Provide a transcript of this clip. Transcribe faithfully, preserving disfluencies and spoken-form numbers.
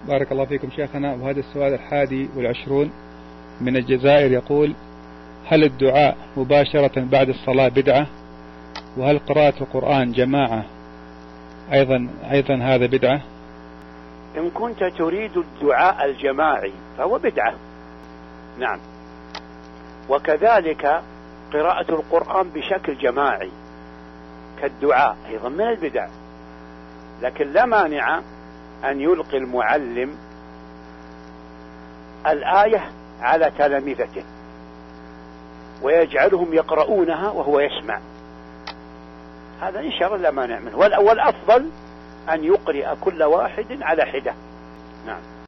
بارك الله فيكم شيخنا. وهذا السؤال الحادي والعشرون من الجزائر يقول: هل الدعاء مباشرة بعد الصلاة بدعة؟ وهل قراءة القرآن جماعة أيضا أيضا هذا بدعة؟ إن كنت تريد الدعاء الجماعي فهو بدعة، نعم. وكذلك قراءة القرآن بشكل جماعي كالدعاء أيضا من البدع، لكن لا مانع أن يلقي المعلم الآية على تلامذته ويجعلهم يقرؤونها وهو يسمع، هذا إن شاء الله لا مانع منه. والأفضل أن يقرئ كل واحد على حدة، نعم.